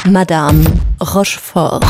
Madame Rochefort.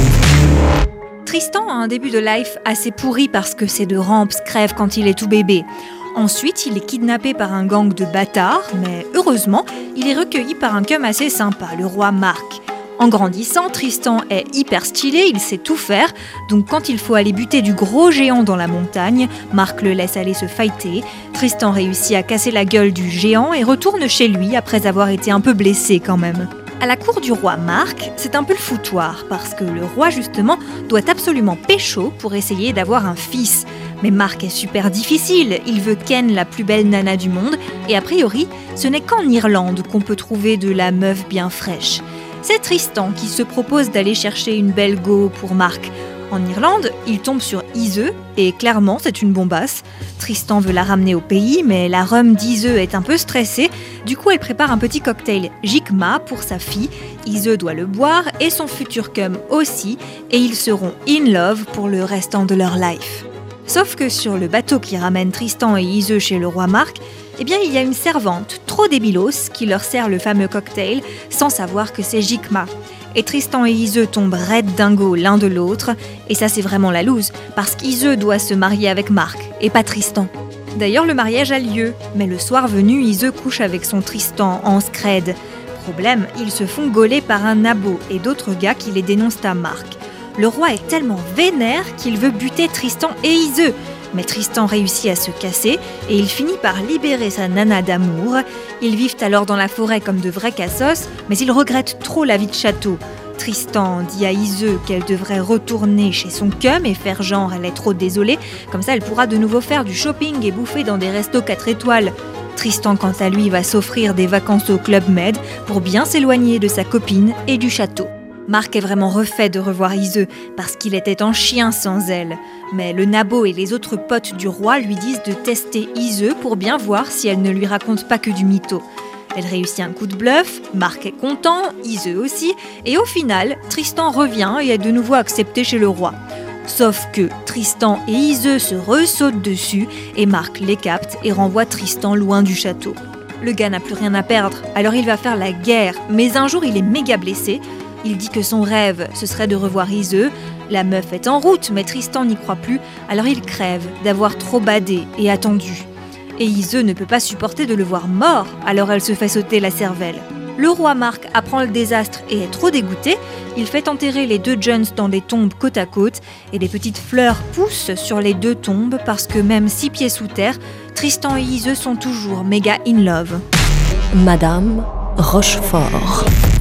Tristan a un début de life assez pourri parce que ses deux rampes crèvent quand il est tout bébé. Ensuite, il est kidnappé par un gang de bâtards, mais heureusement, il est recueilli par un cum assez sympa, le roi Marc. En grandissant, Tristan est hyper stylé, il sait tout faire, donc quand il faut aller buter du gros géant dans la montagne, Marc le laisse aller se fighter. Tristan réussit à casser la gueule du géant et retourne chez lui après avoir été un peu blessé quand même. À la cour du roi Marc, c'est un peu le foutoir, parce que le roi justement doit absolument pécho pour essayer d'avoir un fils. Mais Marc est super difficile, il veut ken la plus belle nana du monde, et a priori, ce n'est qu'en Irlande qu'on peut trouver de la meuf bien fraîche. C'est Tristan qui se propose d'aller chercher une belle go pour Marc. En Irlande, il tombe sur Ise, et clairement c'est une bombasse. Tristan veut la ramener au pays, mais la rhum d'Ise est un peu stressée. Du coup, elle prépare un petit cocktail Jicma pour sa fille. Ise doit le boire, et son futur cum aussi, et ils seront in love pour le restant de leur life. Sauf que sur le bateau qui ramène Tristan et Ise chez le roi Marc, il y a une servante trop débilos qui leur sert le fameux cocktail sans savoir que c'est Jicma. Et Tristan et Ise tombent raides dingo l'un de l'autre, et ça c'est vraiment la loose, parce qu'Ise doit se marier avec Marc, et pas Tristan. D'ailleurs le mariage a lieu, mais le soir venu, Ise couche avec son Tristan en scred. Problème, ils se font gauler par un nabo et d'autres gars qui les dénoncent à Marc. Le roi est tellement vénère qu'il veut buter Tristan et Ise. Mais Tristan réussit à se casser et il finit par libérer sa nana d'amour. Ils vivent alors dans la forêt comme de vrais cassos, mais ils regrettent trop la vie de château. Tristan dit à Ise qu'elle devrait retourner chez son cum et faire genre elle est trop désolée, comme ça elle pourra de nouveau faire du shopping et bouffer dans des restos 4 étoiles. Tristan quant à lui va s'offrir des vacances au Club Med pour bien s'éloigner de sa copine et du château. Marc est vraiment refait de revoir Ise parce qu'il était en chien sans elle. Mais le nabo et les autres potes du roi lui disent de tester Ise pour bien voir si elle ne lui raconte pas que du mytho. Elle réussit un coup de bluff, Marc est content, Ise aussi, et au final, Tristan revient et est de nouveau accepté chez le roi. Sauf que Tristan et Ise se ressautent dessus et Marc les capte et renvoie Tristan loin du château. Le gars n'a plus rien à perdre, alors il va faire la guerre, mais un jour il est méga blessé. Il dit que son rêve, ce serait de revoir Ise. La meuf est en route, mais Tristan n'y croit plus, alors il crève d'avoir trop badé et attendu. Et Ise ne peut pas supporter de le voir mort, alors elle se fait sauter la cervelle. Le roi Marc apprend le désastre et est trop dégoûté. Il fait enterrer les deux Jones dans des tombes côte à côte, et des petites fleurs poussent sur les deux tombes parce que même 6 pieds sous terre, Tristan et Ise sont toujours méga in love. Madame Rochefort.